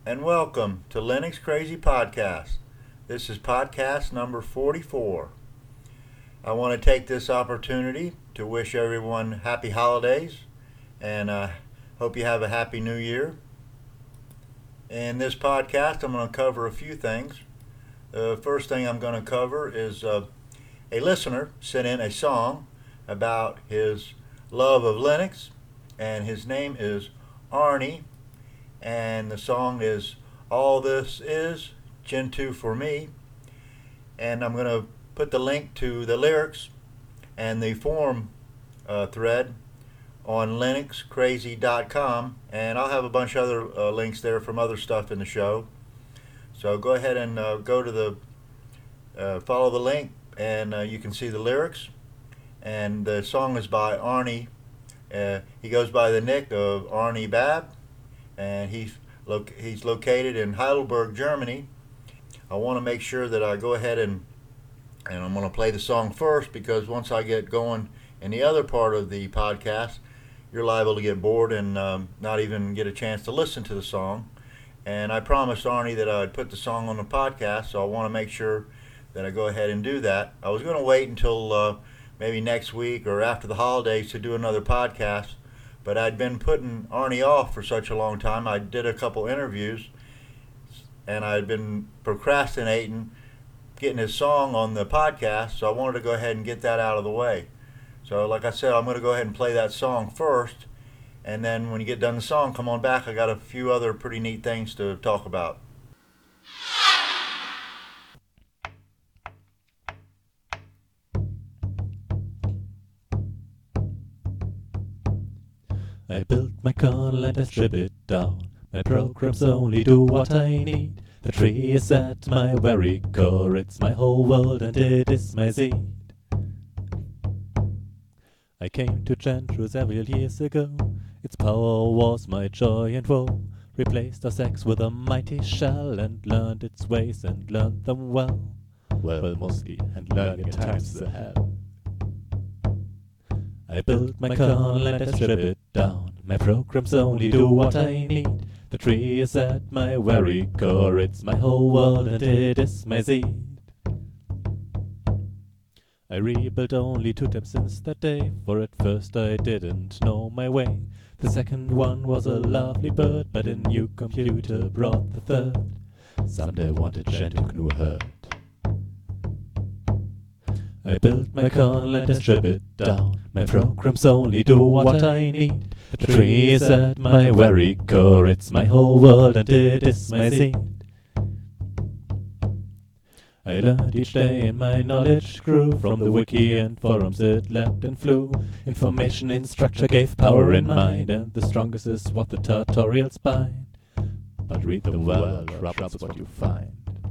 and welcome to Linux Crazy Podcast. This is podcast number 44. I want to take this opportunity to wish everyone happy holidays and hope you have a happy new year. In this podcast, I'm going to cover a few things. The first thing I'm going to cover is a listener sent in a song about his love of Linux, and his name is Arnie, and the song is All This Is Gentoo for Me. And I'm going to put the link to the lyrics and the forum thread on linuxcrazy.com, and I'll have a bunch of other links there from other stuff in the show. So go ahead and go to the follow the link, and you can see the lyrics. And the song is by Arnie. He goes by the nick of Arnie Bab, and he's located in Heidelberg, Germany. I want to make sure that I go ahead and I'm going to play the song first, because once I get going in the other part of the podcast, you're liable to get bored and not even get a chance to listen to the song. And I promised Arnie that I'd put the song on the podcast, so I want to make sure that I go ahead and do that. I was going to wait until maybe next week or after the holidays to do another podcast, but I'd been putting Arnie off for such a long time. I did a couple interviews, and I'd been procrastinating getting his song on the podcast, so I wanted to go ahead and get that out of the way. So like I said, I'm going to go ahead and play that song first, and then when you get done the song, come on back. I got a few other pretty neat things to talk about. I built my kernel and I strip it down. My programs only do what I need. The tree is at my very core. It's my whole world and it is my seed. I came to Gentoo several years ago. Its power was my joy and woe. Replaced our sex with a mighty shell and learned its ways and learned them well. Well, mostly, and learning at times is a hell. I built my kernel and I strip it down. My programs only do what I need. The tree is at my very core. It's my whole world and it is my seed. I rebuilt only 2 times since that day, for at first I didn't know my way. The second one was a lovely bird, but a new computer brought the third. Someday I wanted Gentoo GNU herd. I built my kernel and I strip it down. My programs only do what I need. The tree is at my very core. It's my whole world and it is my seed. I learned each day and my knowledge grew. From the wiki and forums it leapt and flew. Information in structure gave power in mind, and the strongest is what the tutorials bind. But read them well, rub's what you find.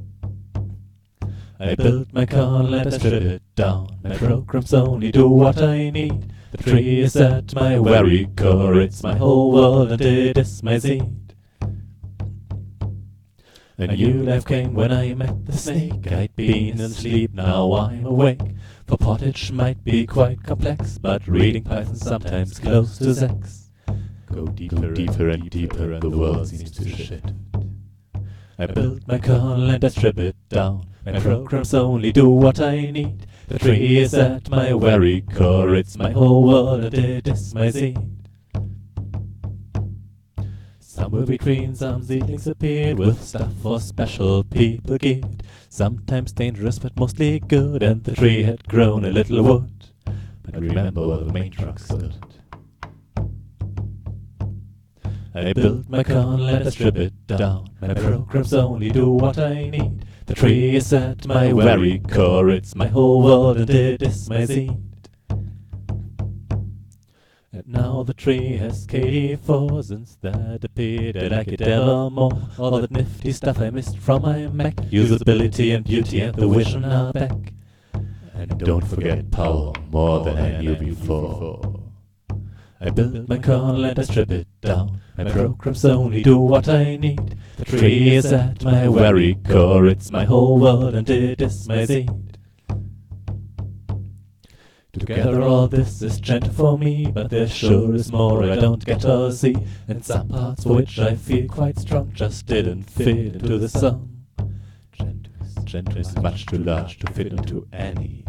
I built my kernel and I strip it down. My programs only do what I need. The tree is at my very core. It's my whole world and it is my seed. A new life came when I met the snake. I'd been asleep, now I'm awake. For pottage might be quite complex, but reading Python sometimes close to sex. Go deeper and deeper and the world seems to shift. I built my kernel and I strip it down. My programs only do what I need. The tree is at my very core. It's my whole world and it is my seed. Somewhere between some seedlings appeared with stuff for special people geared. Sometimes dangerous but mostly good, and the tree had grown a little wood. But remember where the main trunk stood. I built my kernel and I strip it down. My programs only do what I need. The tree is at my very core. It's my whole world and it is my seed. And now the tree has KD4, since that appeared I like it ever more. All that nifty stuff I missed from my Mac, usability and beauty and the vision are back. And don't forget power, more than I knew before. I built my kernel and I strip it down. My programs only do what I need. The tree is at my very core. It's my whole world and it is my seed. Together all this is gentle for me, but there sure is more I don't get to see, and some parts for which I feel quite strong just didn't fit into the song. Gentle is much too large to fit into any.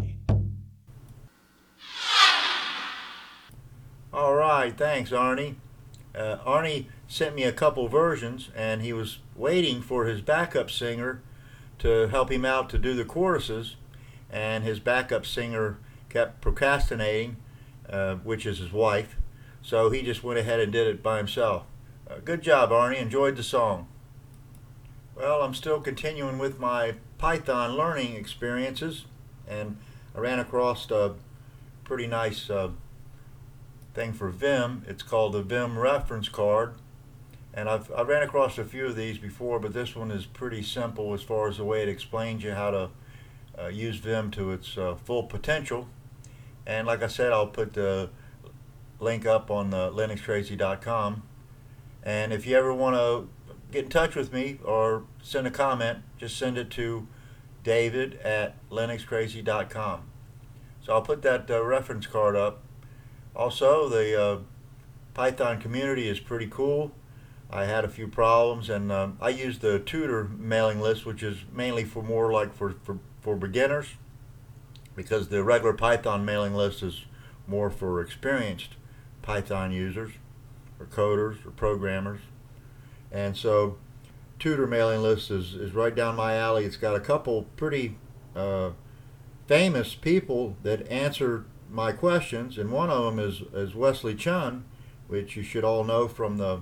All right, thanks, Arnie. Arnie sent me a couple versions, and he was waiting for his backup singer to help him out to do the choruses, and his backup singer kept procrastinating, which is his wife, so he just went ahead and did it by himself. Good job, Arnie. Enjoyed the song. Well, I'm still continuing with my Python learning experiences, and I ran across a pretty nice thing for Vim. It's called the Vim reference card, and I ran across a few of these before, but this one is pretty simple as far as the way it explains you how to use Vim to its full potential. And like I said, I'll put the link up on linuxcrazy.com. And if you ever want to get in touch with me or send a comment, just send it to david@linuxcrazy.com. So I'll put that reference card up. Also, the Python community is pretty cool. I had a few problems, and I use the tutor mailing list, which is mainly for more like for beginners, because the regular Python mailing list is more for experienced Python users or coders or programmers. And so tutor mailing list is right down my alley. It's got a couple pretty famous people that answer my questions, and one of them is Wesley Chun, which you should all know from the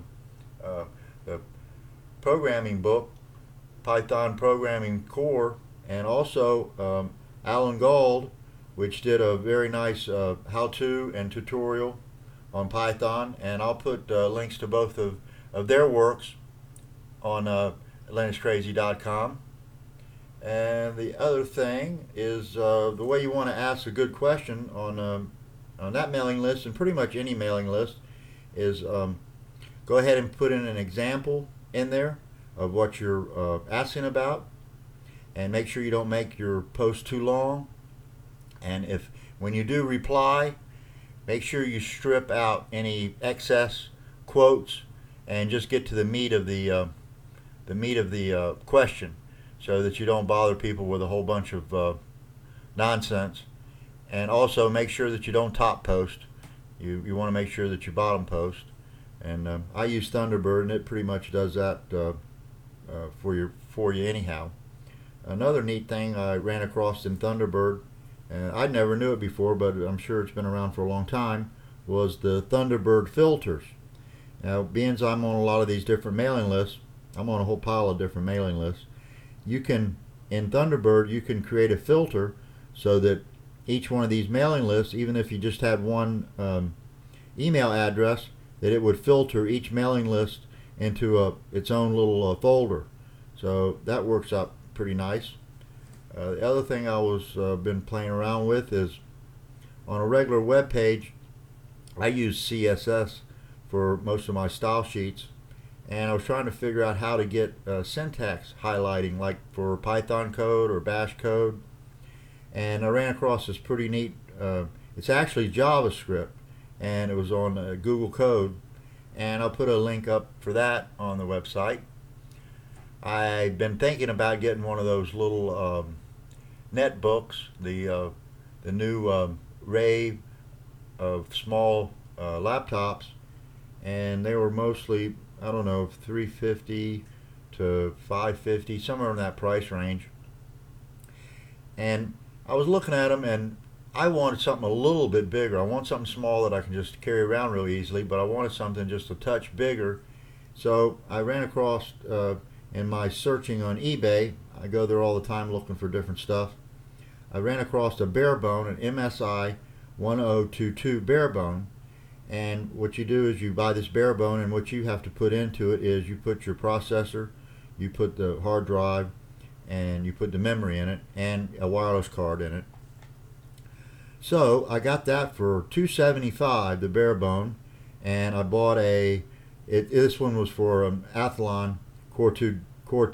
programming book, Python Programming Core, and also Alan Gauld, which did a very nice how-to and tutorial on Python, and I'll put links to both of their works on linuxcrazy.com. And the other thing is the way you want to ask a good question on that mailing list, and pretty much any mailing list, is go ahead and put in an example in there of what you're asking about, and make sure you don't make your post too long. And when you do reply, make sure you strip out any excess quotes and just get to the meat of the question, so that you don't bother people with a whole bunch of nonsense. And also make sure that you don't top post. You want to make sure that you bottom post. And I use Thunderbird, and it pretty much does that for you anyhow. Another neat thing I ran across in Thunderbird, and I never knew it before, but I'm sure it's been around for a long time, was the Thunderbird filters. Now, being I'm on a lot of these different mailing lists, I'm on a whole pile of different mailing lists. In Thunderbird, you can create a filter so that each one of these mailing lists, even if you just had one email address, that it would filter each mailing list into its own little folder. So that works out pretty nice. The other thing I was been playing around with is on a regular web page, I use CSS for most of my style sheets, and I was trying to figure out how to get syntax highlighting, like for Python code or Bash code, and I ran across this pretty neat, it's actually JavaScript, and it was on Google Code, and I'll put a link up for that on the website. I've been thinking about getting one of those little netbooks, the new Ray of small laptops, and they were mostly, I don't know, $350 to $550, somewhere in that price range. And I was looking at them, and I wanted something a little bit bigger. I want something small that I can just carry around real easily, but I wanted something just a touch bigger. So I ran across, in my searching on eBay, I go there all the time looking for different stuff, I ran across a Barebone, an MSI 1022 Barebone. And what you do is you buy this Barebone, and what you have to put into it is you put your processor, you put the hard drive, and you put the memory in it, and a wireless card in it. So I got that for $275, the Barebone, and I bought this one was for an Athlon Core 2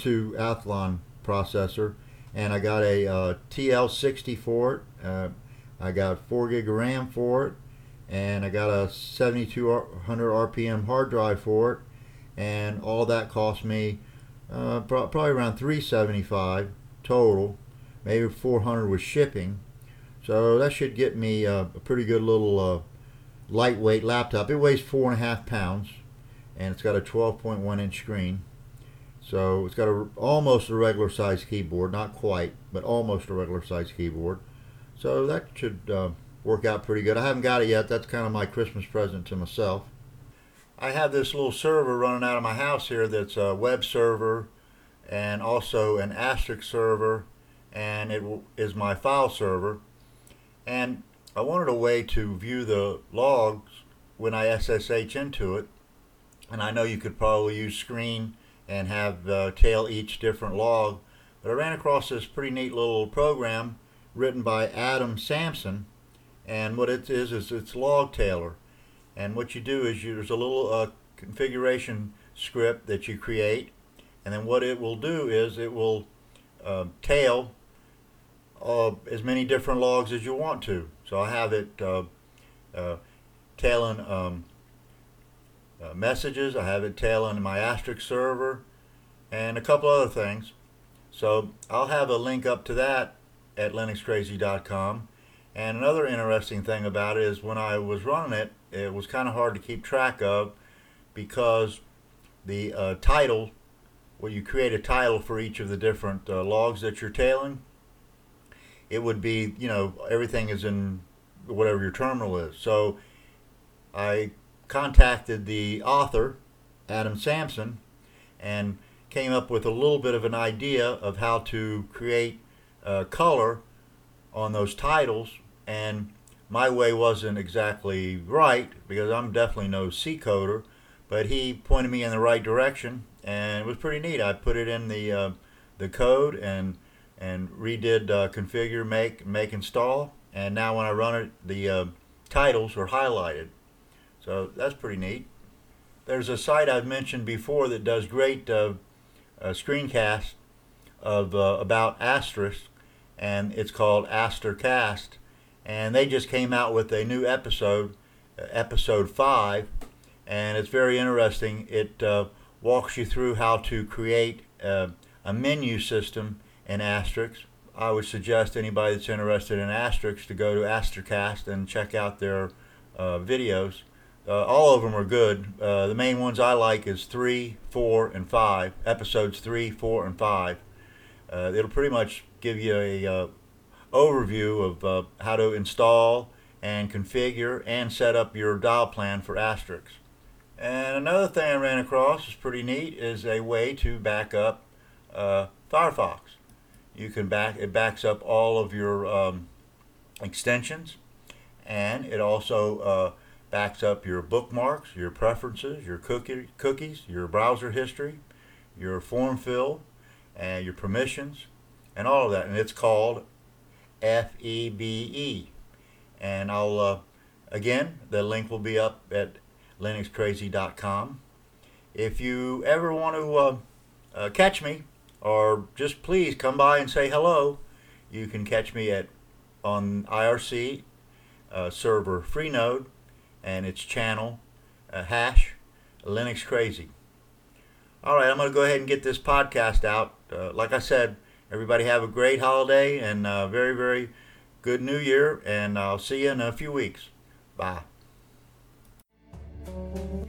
Athlon processor, and I got a TL60 for it. I got 4 gig of RAM for it, and I got a 7200 RPM hard drive for it, and all that cost me probably around $375 total, maybe $400 with shipping. So that should get me a pretty good little lightweight laptop. It weighs 4.5 pounds, and it's got a 12.1 inch screen. So it's got almost a regular size keyboard, not quite, but almost a regular size keyboard. So that should work out pretty good. I haven't got it yet. That's kind of my Christmas present to myself. I have this little server running out of my house here that's a web server and also an Asterisk server, and it is my file server. And I wanted a way to view the logs when I SSH into it. And I know you could probably use Screen and have tail each different log. But I ran across this pretty neat little program written by Adam Sampson. And what it is it's log tailer. And what you do is there's a little configuration script that you create. And then what it will do is it will tail as many different logs as you want to. So I have it tailing messages. I have it tailing my Asterisk server and a couple other things. So I'll have a link up to that at linuxcrazy.com. And another interesting thing about it is when I was running it, it was kind of hard to keep track of because the title, where you create a title for each of the different logs that you're tailing, it would be, everything is in whatever your terminal is. So I contacted the author, Adam Sampson, and came up with a little bit of an idea of how to create color on those titles. And my way wasn't exactly right because I'm definitely no C coder, but he pointed me in the right direction, and it was pretty neat. I put it in the code and redid configure, make, install, and now when I run it, the titles are highlighted. So that's pretty neat. There's a site I've mentioned before that does great screencasts of about Asterisk, and it's called Astercast, and they just came out with a new episode, episode 5, and it's very interesting. It walks you through how to create a menu system in Asterisk. I would suggest anybody that's interested in Asterisk to go to Astercast and check out their videos. All of them are good. The main ones I like is 3, 4, and 5. Episodes 3, 4, and 5. It'll pretty much give you a overview of how to install and configure and set up your dial plan for Asterisk. And another thing I ran across is pretty neat is a way to back up Firefox. It backs up all of your extensions, and it also backs up your bookmarks, your preferences, your cookies, your browser history, your form fill, and your permissions, and all of that. And it's called FEBE. And I'll, again, the link will be up at linuxcrazy.com. If you ever want to catch me, or just please come by and say hello, you can catch me on IRC server Freenode, and its channel hash Linux Crazy. All right, I'm going to go ahead and get this podcast out. Like I said, everybody have a great holiday and a very, very good New Year, and I'll see you in a few weeks. Bye.